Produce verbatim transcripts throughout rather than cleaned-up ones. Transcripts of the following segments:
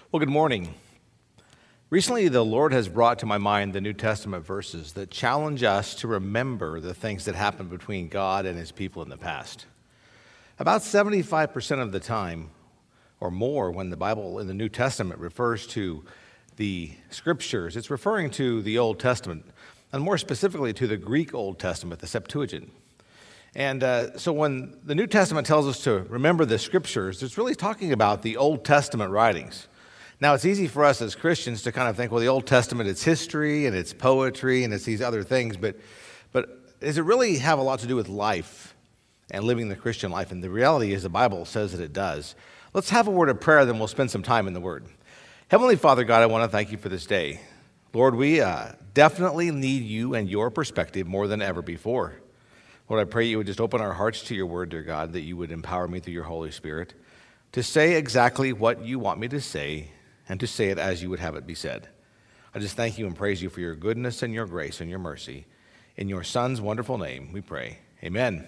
Well, good morning. Recently, the Lord has brought to my mind the New Testament verses that challenge us to remember the things that happened between God and his people in the past. About seventy-five percent of the time, or more, when the Bible in the New Testament refers to the Scriptures, it's referring to the Old Testament, and more specifically to the Greek Old Testament, the Septuagint. And uh, so when the New Testament tells us to remember the Scriptures, it's really talking about the Old Testament writings. Now, it's easy for us as Christians to kind of think, well, the Old Testament, it's history, and it's poetry, and it's these other things, but, but does it really have a lot to do with life and living the Christian life? And the reality is the Bible says that it does. Let's have a word of prayer, then we'll spend some time in the Word. Heavenly Father God, I want to thank you for this day. Lord, we uh, definitely need you and your perspective more than ever before. Lord, I pray you would just open our hearts to your Word, dear God, that you would empower me through your Holy Spirit to say exactly what you want me to say, and to say it as you would have it be said. I just thank you and praise you for your goodness and your grace and your mercy. In your Son's wonderful name we pray. Amen.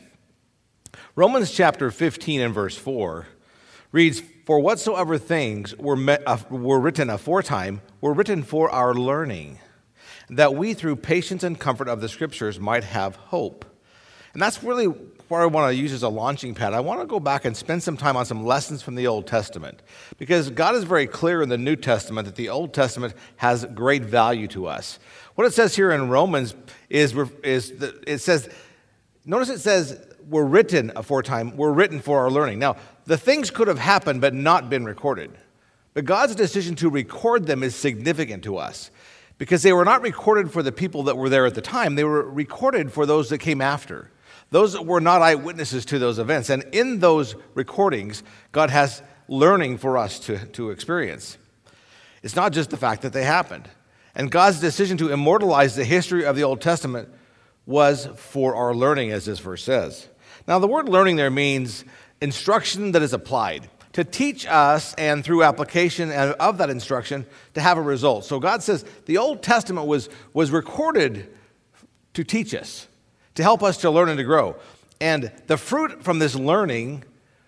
Romans chapter fifteen and verse four reads, "For whatsoever things were, met, uh, were written aforetime were written for our learning, that we through patience and comfort of the Scriptures might have hope." And that's really what I want to use as a launching pad. I want to go back and spend some time on some lessons from the Old Testament, because God is very clear in the New Testament that the Old Testament has great value to us. What it says here in Romans is, is that it says, notice it says, were written aforetime, were written for our learning. Now, the things could have happened but not been recorded. But God's decision to record them is significant to us, because they were not recorded for the people that were there at the time. They were recorded for those that came after, those that were not eyewitnesses to those events. And in those recordings, God has learning for us to, to experience. It's not just the fact that they happened. And God's decision to immortalize the history of the Old Testament was for our learning, as this verse says. Now, the word learning there means instruction that is applied, to teach us, and through application of that instruction, to have a result. So God says the Old Testament was, was recorded to teach us, to help us to learn and to grow. And the fruit from this learning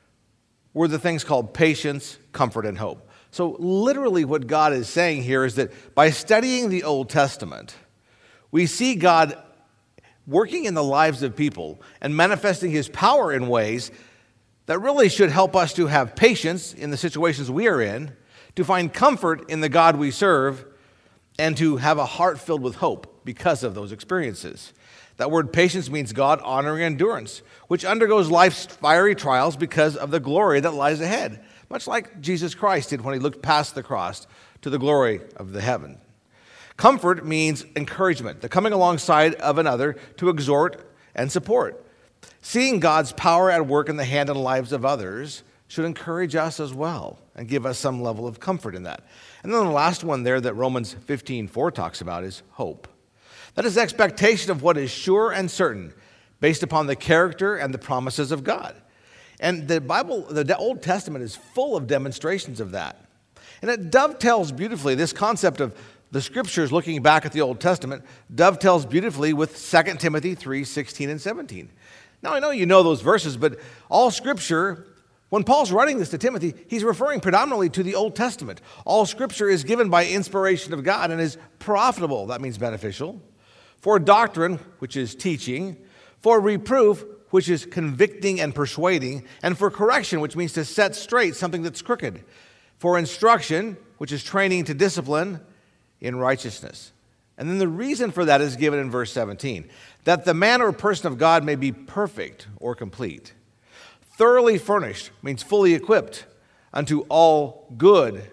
were the things called patience, comfort, and hope. So literally what God is saying here is that by studying the Old Testament, we see God working in the lives of people and manifesting his power in ways that really should help us to have patience in the situations we are in, to find comfort in the God we serve, and to have a heart filled with hope because of those experiences. That word patience means God honoring endurance, which undergoes life's fiery trials because of the glory that lies ahead, much like Jesus Christ did when he looked past the cross to the glory of the heaven. Comfort means encouragement, the coming alongside of another to exhort and support. Seeing God's power at work in the hand and lives of others should encourage us as well and give us some level of comfort in that. And then the last one there that Romans fifteen four talks about is hope. That is expectation of what is sure and certain, based upon the character and the promises of God. And the Bible, the Old Testament is full of demonstrations of that. And it dovetails beautifully, this concept of the Scriptures looking back at the Old Testament, dovetails beautifully with Second Timothy three sixteen and seventeen. Now, I know you know those verses, but all Scripture, when Paul's writing this to Timothy, he's referring predominantly to the Old Testament. All Scripture is given by inspiration of God and is profitable, that means beneficial, for doctrine, which is teaching, for reproof, which is convicting and persuading, and for correction, which means to set straight something that's crooked, for instruction, which is training to discipline in righteousness. And then the reason for that is given in verse seventeen, that the man or person of God may be perfect or complete, thoroughly furnished, means fully equipped, unto all good,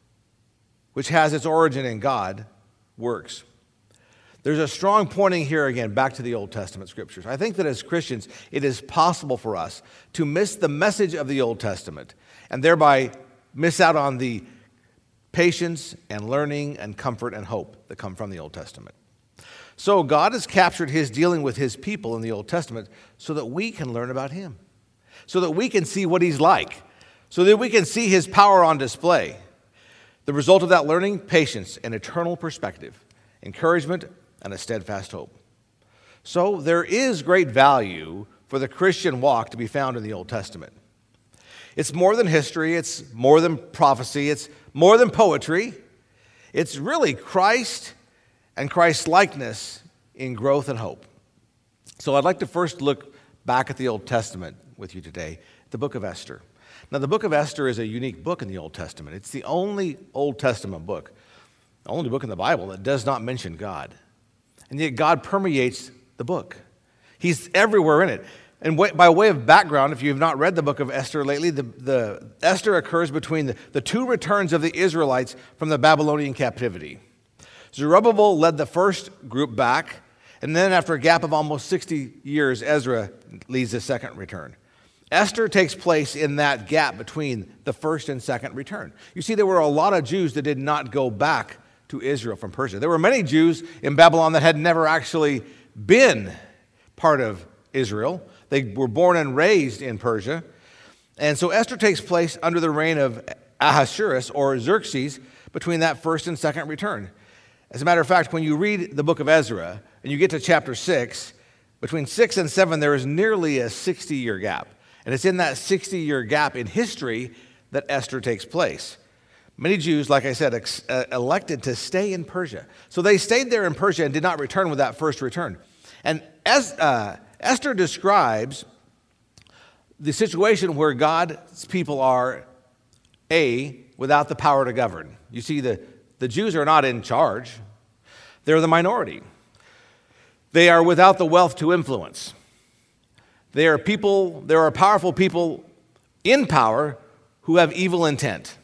which has its origin in God, works. There's a strong pointing here again back to the Old Testament Scriptures. I think that as Christians, it is possible for us to miss the message of the Old Testament and thereby miss out on the patience and learning and comfort and hope that come from the Old Testament. So God has captured his dealing with his people in the Old Testament so that we can learn about him, so that we can see what he's like, so that we can see his power on display. The result of that learning, patience and eternal perspective, encouragement, and a steadfast hope. So there is great value for the Christian walk to be found in the Old Testament. It's more than history. It's more than prophecy. It's more than poetry. It's really Christ and Christ's likeness in growth and hope. So I'd like to first look back at the Old Testament with you today, the book of Esther. Now, the book of Esther is a unique book in the Old Testament. It's the only Old Testament book, the only book in the Bible that does not mention God. And yet God permeates the book. He's everywhere in it. And by way of background, if you have not read the book of Esther lately, the, the Esther occurs between the, the two returns of the Israelites from the Babylonian captivity. Zerubbabel led the first group back, and then after a gap of almost sixty years, Ezra leads the second return. Esther takes place in that gap between the first and second return. You see, there were a lot of Jews that did not go back to Israel from Persia. There were many Jews in Babylon that had never actually been part of Israel. They were born and raised in Persia. And so Esther takes place under the reign of Ahasuerus or Xerxes between that first and second return. As a matter of fact, when you read the book of Ezra and you get to chapter six, between six and seven, there is nearly a sixty-year gap. And it's in that sixty-year gap in history that Esther takes place. Many Jews, like I said, ex- uh, elected to stay in Persia. So they stayed there in Persia and did not return with that first return. And as uh, Esther describes the situation where God's people are, A, without the power to govern. You see, the, the Jews are not in charge. They're the minority. They are without the wealth to influence. They are people, there are powerful people in power who have evil intent.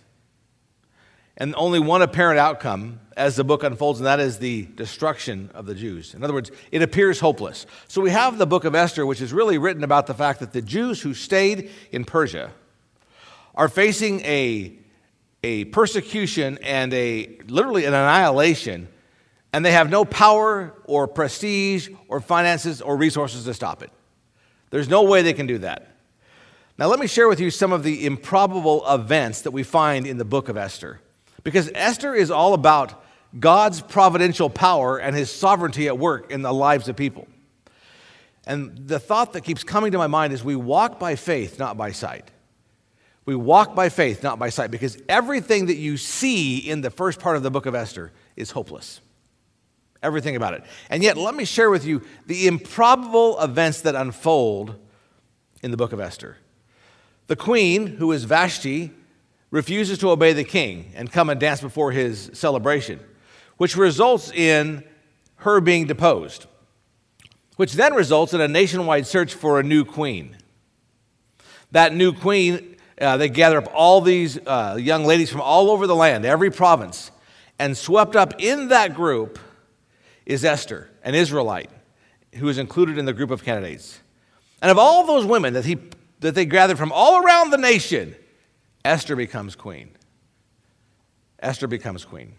And only one apparent outcome as the book unfolds, and that is the destruction of the Jews. In other words, it appears hopeless. So we have the book of Esther, which is really written about the fact that the Jews who stayed in Persia are facing a, a persecution and a literally an annihilation, and they have no power or prestige or finances or resources to stop it. There's no way they can do that. Now let me share with you some of the improbable events that we find in the book of Esther. Because Esther is all about God's providential power and his sovereignty at work in the lives of people. And the thought that keeps coming to my mind is we walk by faith, not by sight. We walk by faith, not by sight, because everything that you see in the first part of the book of Esther is hopeless. Everything about it. And yet, let me share with you the improbable events that unfold in the book of Esther. The queen, who is Vashti, refuses to obey the king and come and dance before his celebration, which results in her being deposed, which then results in a nationwide search for a new queen. That new queen, uh, they gather up all these uh, young ladies from all over the land, every province, and swept up in that group is Esther, an Israelite, who is included in the group of candidates. And of all those women that, he, that they gathered from all around the nation, Esther becomes queen. Esther becomes queen.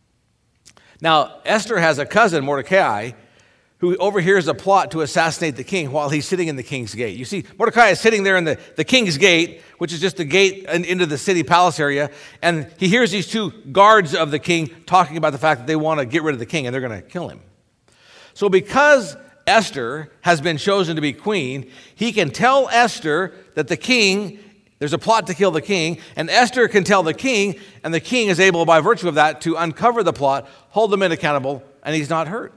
Now, Esther has a cousin, Mordecai, who overhears a plot to assassinate the king while he's sitting in the king's gate. You see, Mordecai is sitting there in the, the king's gate, which is just the gate into the city palace area, and he hears these two guards of the king talking about the fact that they want to get rid of the king and they're going to kill him. So because Esther has been chosen to be queen, he can tell Esther that the king, there's a plot to kill the king, and Esther can tell the king, and the king is able, by virtue of that, to uncover the plot, hold the men accountable, and he's not hurt.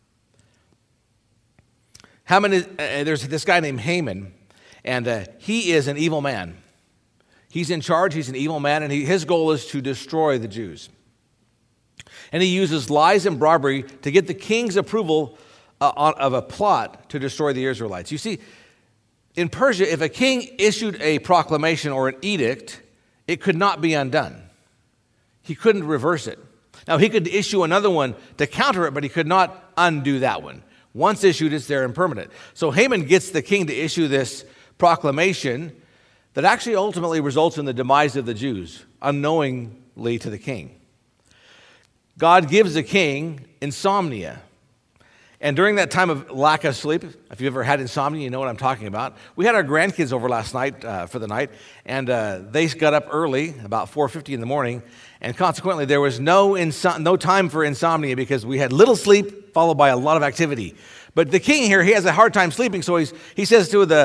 Haman is, uh, there's this guy named Haman, and uh, he is an evil man. He's in charge, he's an evil man, and he, his goal is to destroy the Jews. And he uses lies and bribery to get the king's approval uh, on, of a plot to destroy the Israelites. You see, in Persia, if a king issued a proclamation or an edict, it could not be undone. He couldn't reverse it. Now, he could issue another one to counter it, but he could not undo that one. Once issued, it's there and permanent. So Haman gets the king to issue this proclamation that actually ultimately results in the demise of the Jews, unknowingly to the king. God gives the king insomnia. And during that time of lack of sleep, if you've ever had insomnia, you know what I'm talking about. We had our grandkids over last night uh, for the night, and uh, they got up early, about four fifty in the morning, and consequently there was no inso- no time for insomnia because we had little sleep followed by a lot of activity. But the king here, he has a hard time sleeping, so he's, he says to the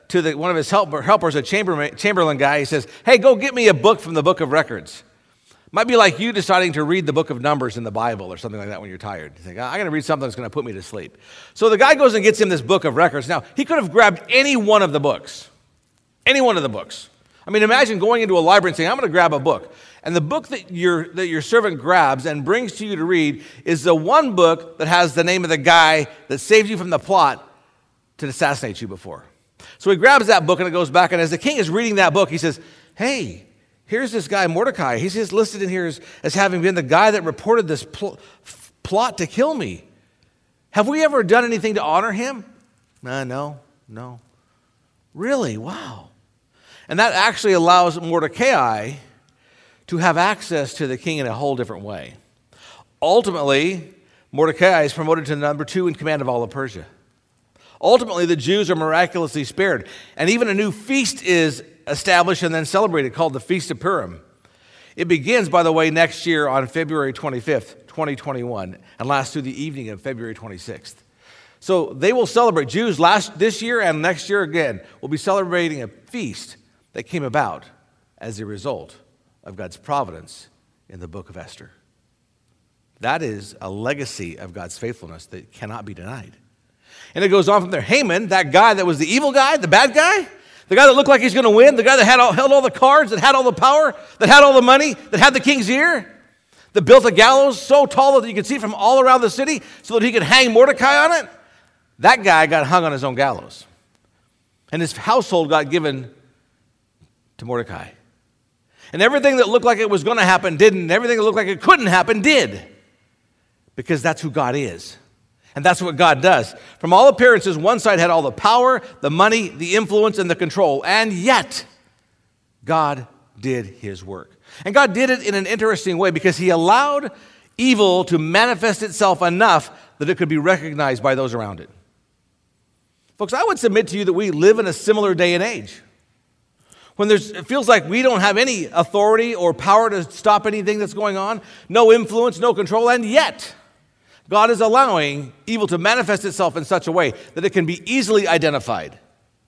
to the, one of his helper, helpers, a chamberlain, chamberlain guy. He says, hey, go get me a book from the book of records. Might be like you deciding to read the book of Numbers in the Bible or something like that when you're tired. You think, I'm going to read something that's going to put me to sleep. So the guy goes and gets him this book of records. Now, he could have grabbed any one of the books. Any one of the books. I mean, imagine going into a library and saying, I'm going to grab a book. And the book that your, that your servant grabs and brings to you to read is the one book that has the name of the guy that saved you from the plot to assassinate you before. So he grabs that book and it goes back. And as the king is reading that book, he says, hey, here's this guy Mordecai. He's just listed in here as, as having been the guy that reported this pl- plot to kill me. Have we ever done anything to honor him? Uh, no, no. Really? Wow. And that actually allows Mordecai to have access to the king in a whole different way. Ultimately, Mordecai is promoted to number two in command of all of Persia. Ultimately, the Jews are miraculously spared. And even a new feast is established and then celebrated called the Feast of Purim. It begins, by the way, next year on February twenty-fifth, twenty twenty-one, and lasts through the evening of February twenty-sixth. So they will celebrate. Jews last this year and next year again will be celebrating a feast that came about as a result of God's providence in the book of Esther. That is a legacy of God's faithfulness that cannot be denied. And it goes on from there. Haman, that guy that was the evil guy, the bad guy, the guy that looked like he's going to win, the guy that had all, held all the cards, that had all the power, that had all the money, that had the king's ear, that built a gallows so tall that you could see from all around the city so that he could hang Mordecai on it, that guy got hung on his own gallows. And his household got given to Mordecai. And everything that looked like it was going to happen didn't. And everything that looked like it couldn't happen did. Because that's who God is. And that's what God does. From all appearances, one side had all the power, the money, the influence, and the control. And yet, God did his work. And God did it in an interesting way because he allowed evil to manifest itself enough that it could be recognized by those around it. Folks, I would submit to you that we live in a similar day and age. When there's, it feels like we don't have any authority or power to stop anything that's going on, no influence, no control, and yet God is allowing evil to manifest itself in such a way that it can be easily identified.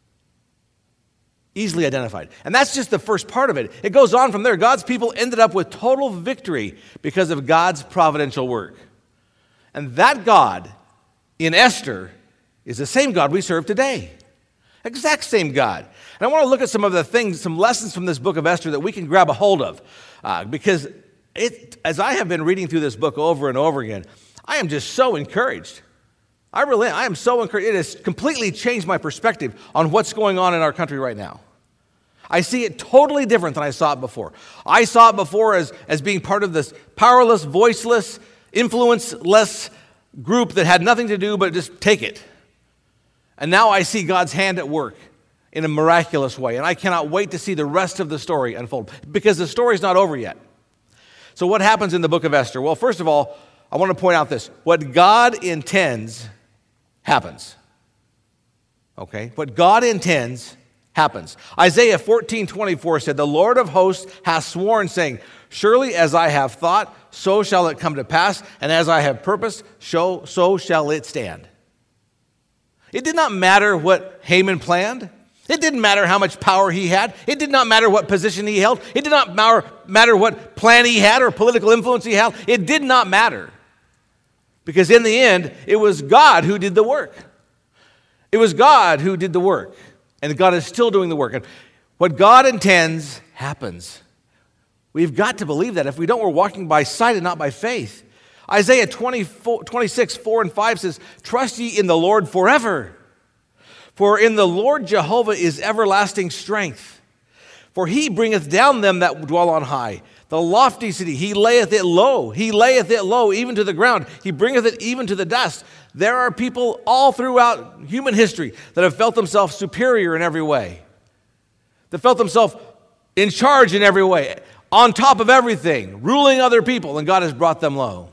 Easily identified. And that's just the first part of it. It goes on from there. God's people ended up with total victory because of God's providential work. And that God in Esther is the same God we serve today. Exact same God. And I want to look at some of the things, some lessons from this book of Esther that we can grab a hold of. Uh, because it, as I have been reading through this book over and over again, I am just so encouraged. I really am. I am so encouraged. It has completely changed my perspective on what's going on in our country right now. I see it totally different than I saw it before. I saw it before as, as being part of this powerless, voiceless, influenceless group that had nothing to do but just take it. And now I see God's hand at work in a miraculous way. And I cannot wait to see the rest of the story unfold because the story's not over yet. So what happens in the book of Esther? Well, first of all, I want to point out this. What God intends happens. Okay? What God intends happens. Isaiah fourteen twenty-four said, the Lord of hosts hath sworn, saying, surely as I have thought, so shall it come to pass, and as I have purposed, so, so shall it stand. It did not matter what Haman planned. It didn't matter how much power he had. It did not matter what position he held. It did not matter, matter what plan he had or political influence he had. It did not matter. Because in the end, it was God who did the work. It was God who did the work. And God is still doing the work. And what God intends happens. We've got to believe that. If we don't, we're walking by sight and not by faith. Isaiah twenty-four, twenty-six, four and five says, trust ye in the Lord forever. For in the Lord Jehovah is everlasting strength. For he bringeth down them that dwell on high. The lofty city, he layeth it low. He layeth it low even to the ground. He bringeth it even to the dust. There are people all throughout human history that have felt themselves superior in every way. That felt themselves in charge in every way, on top of everything, ruling other people, and God has brought them low.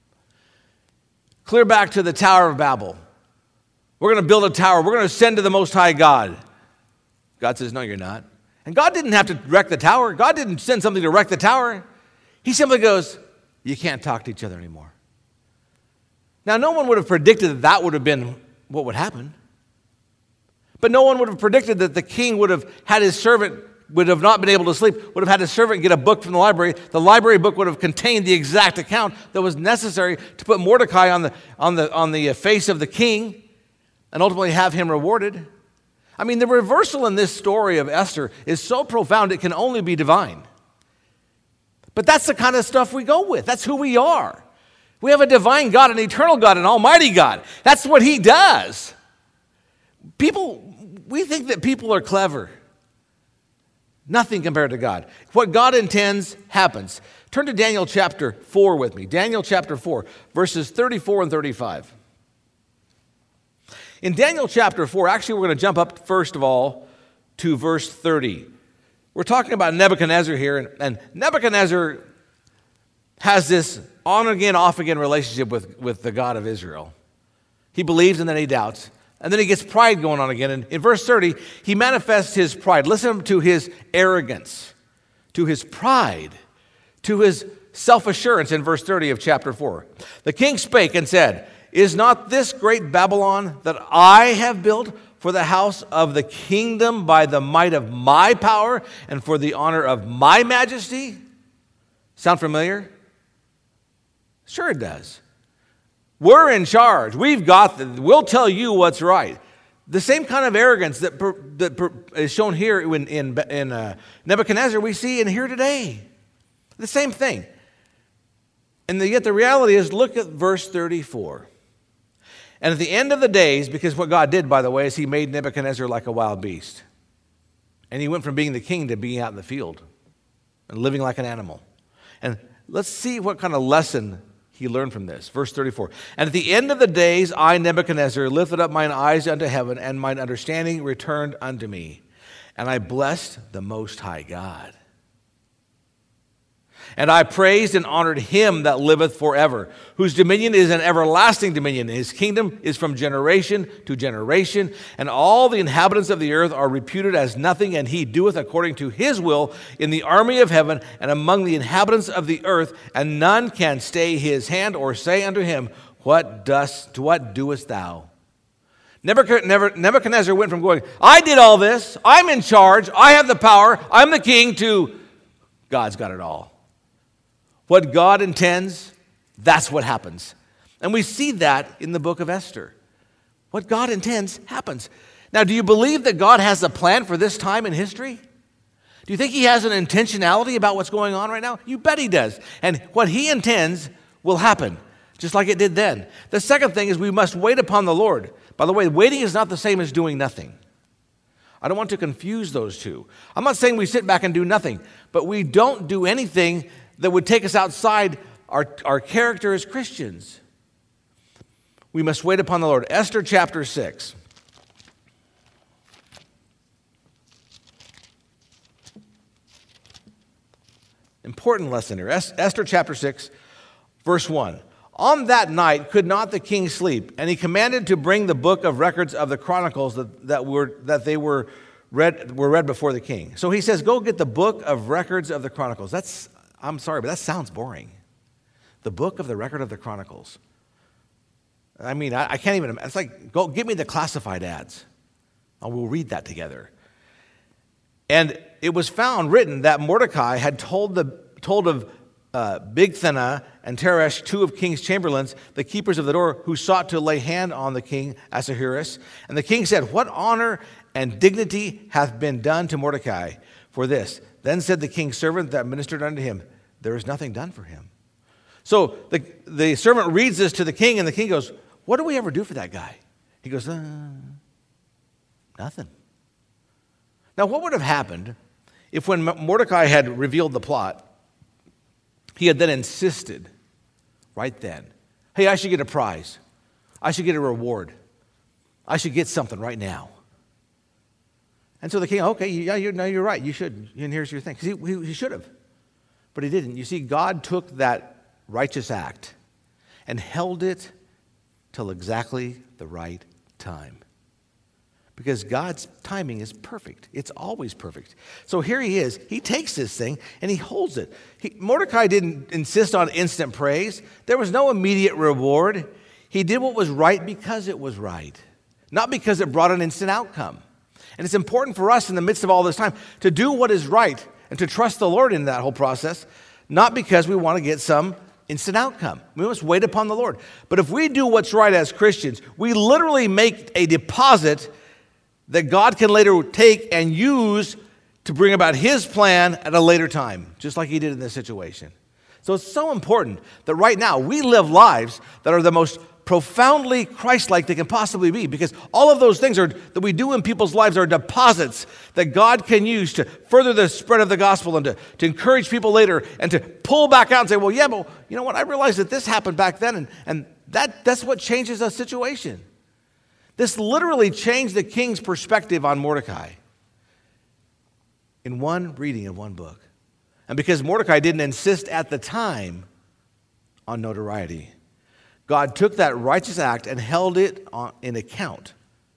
Clear back to the Tower of Babel. We're going to build a tower. We're going to ascend to the Most High God. God says, no, you're not. And God didn't have to wreck the tower. God didn't send something to wreck the tower. He simply goes, you can't talk to each other anymore. Now, no one would have predicted that that would have been what would happen. But no one would have predicted that the king would have had his servant, would have not been able to sleep, would have had his servant get a book from the library. The library book would have contained the exact account that was necessary to put Mordecai on the, on the, on the face of the king and ultimately have him rewarded. I mean, the reversal in this story of Esther is so profound it can only be divine. But that's the kind of stuff we go with. That's who we are. We have a divine God, an eternal God, an almighty God. That's what he does. People, we think that people are clever. Nothing compared to God. What God intends happens. Turn to Daniel chapter four with me. Daniel chapter four, verses thirty-four and thirty-five. In Daniel chapter four, actually we're going to jump up first of all to verse thirty. We're talking about Nebuchadnezzar here, and, and Nebuchadnezzar has this on-again, off-again relationship with, with the God of Israel. He believes and then he doubts. And then he gets pride going on again. And in verse thirty, he manifests his pride. Listen to his arrogance, to his pride, to his self-assurance in verse thirty of chapter four. The king spake and said, is not this great Babylon that I have built for the house of the kingdom by the might of my power and for the honor of my majesty? Sound familiar? Sure it does. We're in charge. We've got the, we'll tell you what's right. The same kind of arrogance that, per, that per, is shown here in, in, in uh, Nebuchadnezzar we see in here today. The same thing. And the, yet the reality is, look at verse thirty-four. And at the end of the days, because what God did, by the way, is he made Nebuchadnezzar like a wild beast. And he went from being the king to being out in the field and living like an animal. And let's see what kind of lesson he learned from this. Verse thirty-four. And at the end of the days, I, Nebuchadnezzar, lifted up mine eyes unto heaven, and mine understanding returned unto me. And I blessed the Most High God. And I praised and honored him that liveth forever, whose dominion is an everlasting dominion. His kingdom is from generation to generation, and all the inhabitants of the earth are reputed as nothing, and he doeth according to his will in the army of heaven and among the inhabitants of the earth, and none can stay his hand or say unto him, What dost, what doest thou? Nebuchadnezzar went from going, I did all this, I'm in charge, I have the power, I'm the king, to God's got it all. What God intends, that's what happens. And we see that in the book of Esther. What God intends happens. Now, do you believe that God has a plan for this time in history? Do you think he has an intentionality about what's going on right now? You bet he does. And what he intends will happen, just like it did then. The second thing is we must wait upon the Lord. By the way, waiting is not the same as doing nothing. I don't want to confuse those two. I'm not saying we sit back and do nothing, but we don't do anything that would take us outside our, our character as Christians. We must wait upon the Lord. Esther chapter six. Important lesson here. Esther chapter six, verse one. On that night could not the king sleep, and he commanded to bring the book of records of the chronicles that, that, were, that they were read, were read before the king. So he says, go get the book of records of the chronicles. That's I'm sorry, but that sounds boring. The book of the record of the chronicles. I mean, I, I can't even, it's like, go give me the classified ads. And we'll read that together. And it was found written that Mordecai had told, the, told of uh, Bigthana and Teresh, two of king's chamberlains, the keepers of the door, who sought to lay hand on the king Ahasuerus. And the king said, what honor and dignity hath been done to Mordecai for this? Then said the king's servant that ministered unto him, there is nothing done for him. So the, the servant reads this to the king, and the king goes, what do we ever do for that guy? He goes, uh, nothing. Now, what would have happened if when Mordecai had revealed the plot, he had then insisted right then, hey, I should get a prize. I should get a reward. I should get something right now. And so the king, okay, yeah, you're, no, you're right. You should. And here's your thing. He, he, he should have. But he didn't. You see, God took that righteous act and held it till exactly the right time. Because God's timing is perfect. It's always perfect. So here he is. He takes this thing and he holds it. He, Mordecai didn't insist on instant praise. There was no immediate reward. He did what was right because it was right, not because it brought an instant outcome. And it's important for us in the midst of all this time to do what is right and to trust the Lord in that whole process, not because we want to get some instant outcome. We must wait upon the Lord. But if we do what's right as Christians, we literally make a deposit that God can later take and use to bring about his plan at a later time, just like he did in this situation. So it's so important that right now we live lives that are the most profoundly Christ-like they can possibly be, because all of those things are that we do in people's lives are deposits that God can use to further the spread of the gospel and to, to encourage people later and to pull back out and say, well, yeah, but you know what? I realized that this happened back then, and, and that, that's what changes a situation. This literally changed the king's perspective on Mordecai in one reading of one book. And because Mordecai didn't insist at the time on notoriety, God took that righteous act and held it on, in account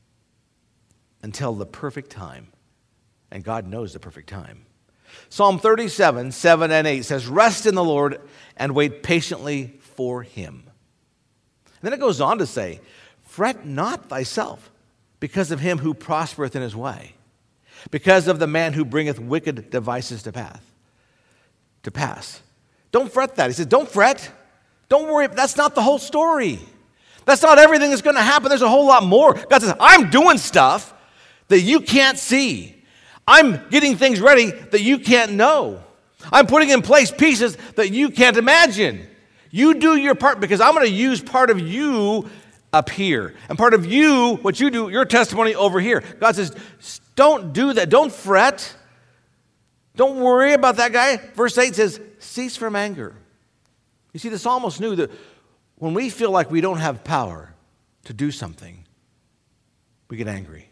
until the perfect time. And God knows the perfect time. Psalm thirty-seven, seven and eight says, rest in the Lord and wait patiently for him. And then it goes on to say, fret not thyself because of him who prospereth in his way, because of the man who bringeth wicked devices to pass. To pass. Don't fret that. He says, don't fret. Don't worry. That's not the whole story. That's not everything that's going to happen. There's a whole lot more. God says, I'm doing stuff that you can't see. I'm getting things ready that you can't know. I'm putting in place pieces that you can't imagine. You do your part because I'm going to use part of you up here and part of you, what you do, your testimony over here. God says, don't do that. Don't fret. Don't worry about that guy. Verse eight says, cease from anger. You see, the psalmist knew that when we feel like we don't have power to do something, we get angry.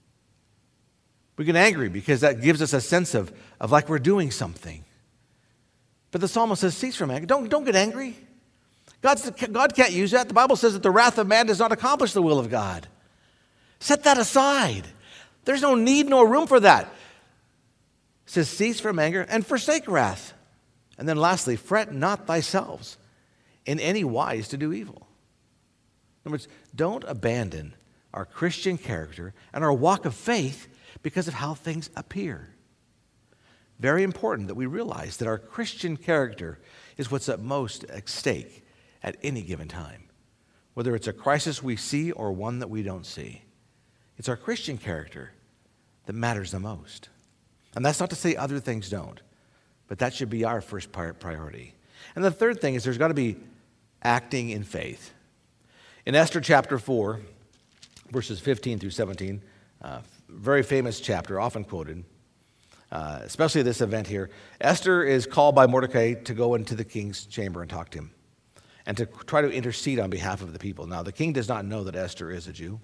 We get angry because that gives us a sense of, of like we're doing something. But the psalmist says, cease from anger. Don't, don't get angry. God's, God can't use that. The Bible says that the wrath of man does not accomplish the will of God. Set that aside. There's no need nor room for that. It says, cease from anger and forsake wrath. And then lastly, fret not thyself in any wise to do evil. In other words, don't abandon our Christian character and our walk of faith because of how things appear. Very important that we realize that our Christian character is what's at most at stake at any given time. Whether it's a crisis we see or one that we don't see. It's our Christian character that matters the most. And that's not to say other things don't. But that should be our first priority. And the third thing is there's got to be acting in faith. In Esther chapter four, verses fifteen through seventeen, uh, very famous chapter, often quoted, uh, especially this event here. Esther is called by Mordecai to go into the king's chamber and talk to him and to try to intercede on behalf of the people. Now, the king does not know that Esther is a Jew.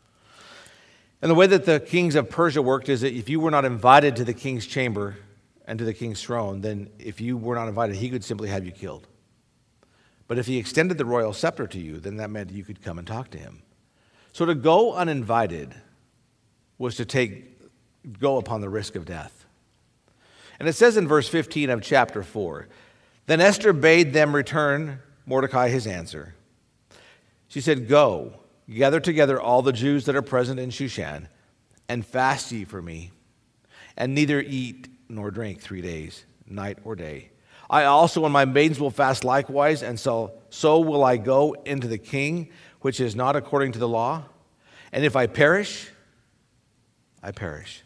And the way that the kings of Persia worked is that if you were not invited to the king's chamber and to the king's throne, then if you were not invited, he could simply have you killed. But if he extended the royal scepter to you, then that meant you could come and talk to him. So to go uninvited was to take, go upon the risk of death. And it says in verse fifteen of chapter four, then Esther bade them return Mordecai his answer. She said, go, gather together all the Jews that are present in Shushan, and fast ye for me, and neither eat nor drink three days, night or day. I also and my maidens will fast likewise, and so, so will I go into the king, which is not according to the law. And if I perish, I perish.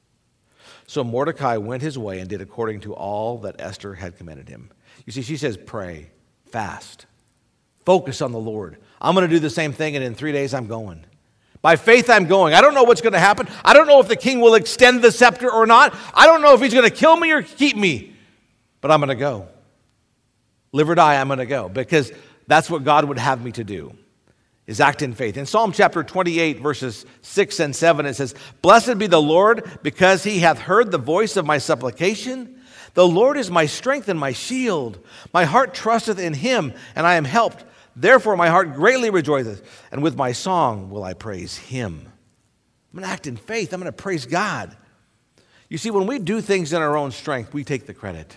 So Mordecai went his way and did according to all that Esther had commanded him. You see, she says, pray, fast, focus on the Lord. I'm going to do the same thing, and in three days I'm going. By faith, I'm going. I don't know what's going to happen. I don't know if the king will extend the scepter or not. I don't know if he's going to kill me or keep me. But I'm going to go. Live or die, I'm going to go. Because that's what God would have me to do, is act in faith. In Psalm chapter twenty-eight, verses six and seven, it says, blessed be the Lord, because he hath heard the voice of my supplication. The Lord is my strength and my shield. My heart trusteth in him, and I am helped. Therefore my heart greatly rejoiceth, and with my song will I praise him. I'm going to act in faith. I'm going to praise God. You see, when we do things in our own strength, we take the credit.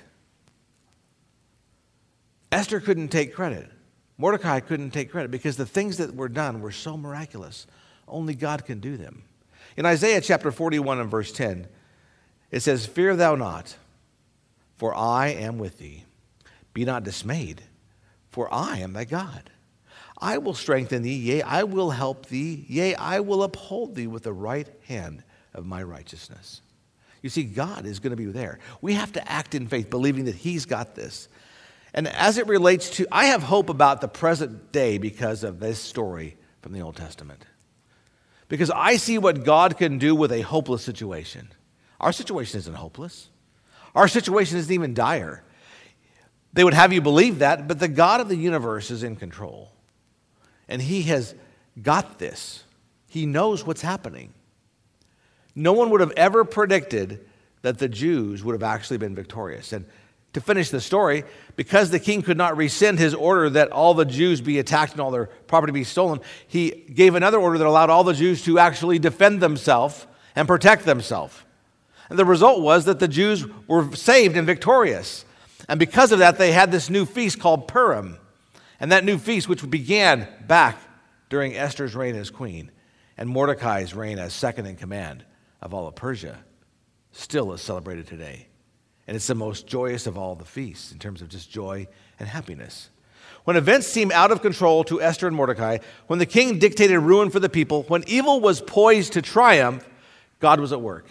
Esther couldn't take credit. Mordecai couldn't take credit because the things that were done were so miraculous. Only God can do them. In Isaiah chapter forty-one and verse ten, it says, "Fear thou not, for I am with thee. Be not dismayed, for I am thy God. I will strengthen thee, yea, I will help thee, yea, I will uphold thee with the right hand of my righteousness." You see, God is going to be there. We have to act in faith, believing that he's got this. And as it relates to, I have hope about the present day because of this story from the Old Testament. Because I see what God can do with a hopeless situation. Our situation isn't hopeless. Our situation isn't even dire. They would have you believe that, but the God of the universe is in control. And he has got this. He knows what's happening. No one would have ever predicted that the Jews would have actually been victorious. And to finish the story, because the king could not rescind his order that all the Jews be attacked and all their property be stolen, he gave another order that allowed all the Jews to actually defend themselves and protect themselves. And the result was that the Jews were saved and victorious. And because of that, they had this new feast called Purim. And that new feast, which began back during Esther's reign as queen and Mordecai's reign as second in command of all of Persia, still is celebrated today. And it's the most joyous of all the feasts in terms of just joy and happiness. When events seemed out of control to Esther and Mordecai, when the king dictated ruin for the people, when evil was poised to triumph, God was at work.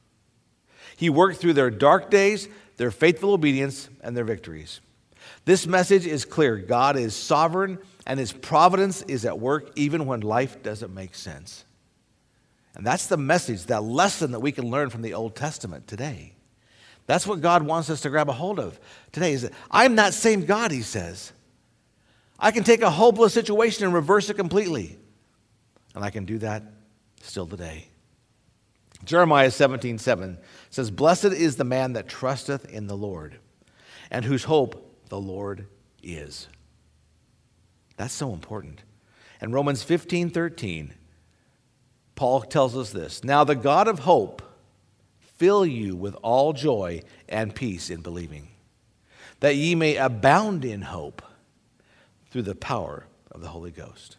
He worked through their dark days, their faithful obedience, and their victories. This message is clear. God is sovereign, and his providence is at work even when life doesn't make sense. And that's the message, that lesson that we can learn from the Old Testament today. That's what God wants us to grab a hold of today. Is that I'm that same God, he says. I can take a hopeless situation and reverse it completely. And I can do that still today. Jeremiah seventeen seven says, "Blessed is the man that trusteth in the Lord, and whose hope the Lord is." That's so important. And Romans fifteen thirteen, Paul tells us this: "Now the God of hope fill you with all joy and peace in believing, that ye may abound in hope through the power of the Holy Ghost."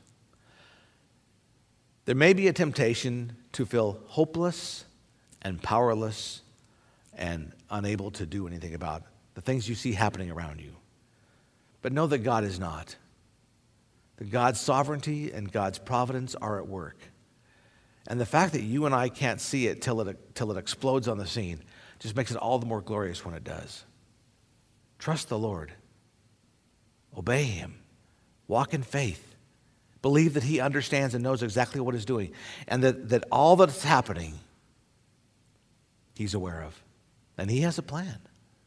There may be a temptation to feel hopeless and powerless and unable to do anything about the things you see happening around you. But know that God is not. That God's sovereignty and God's providence are at work. And the fact that you and I can't see it till it, till it explodes on the scene just makes it all the more glorious when it does. Trust the Lord. Obey him. Walk in faith. Believe that he understands and knows exactly what he's doing. And that, that all that's happening, he's aware of. And he has a plan.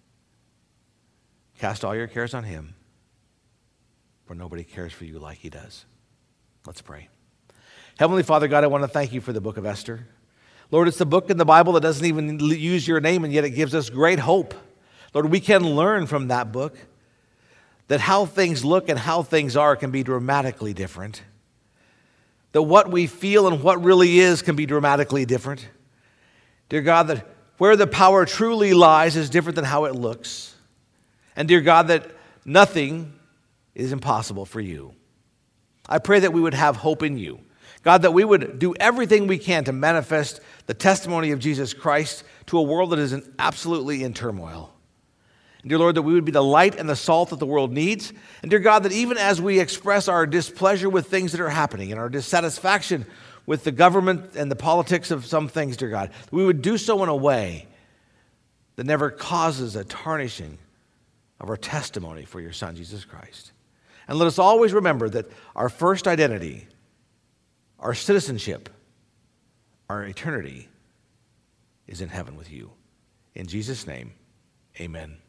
Cast all your cares on him, for nobody cares for you like he does. Let's pray. Heavenly Father God, I want to thank you for the book of Esther. Lord, it's the book in the Bible that doesn't even use your name, and yet it gives us great hope. Lord, we can learn from that book that how things look and how things are can be dramatically different. That what we feel and what really is can be dramatically different. Dear God, that where the power truly lies is different than how it looks. And dear God, that nothing is impossible for you. I pray that we would have hope in you. God, that we would do everything we can to manifest the testimony of Jesus Christ to a world that is in, absolutely in turmoil. And dear Lord, that we would be the light and the salt that the world needs. And dear God, that even as we express our displeasure with things that are happening and our dissatisfaction with the government and the politics of some things, dear God, we would do so in a way that never causes a tarnishing of our testimony for your Son, Jesus Christ. And let us always remember that our first identity, our citizenship, our eternity is in heaven with you. In Jesus' name, amen.